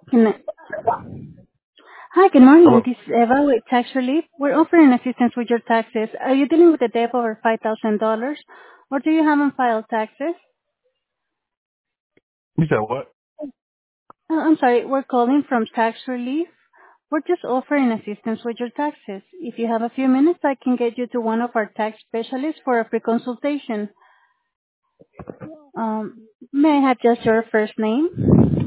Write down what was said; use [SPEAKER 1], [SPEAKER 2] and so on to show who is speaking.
[SPEAKER 1] Can I- Hi, good morning.
[SPEAKER 2] Hello.
[SPEAKER 1] This is Eva with Tax Relief. We're offering assistance with your taxes. Are you dealing with a debt over $5,000, or do you haven't filed taxes?
[SPEAKER 2] You said what?
[SPEAKER 1] I'm sorry, we're calling from Tax Relief. We're just offering assistance with your taxes. If you have a few minutes, I can get you to one of our tax specialists for a free consultation. May I have just your first name?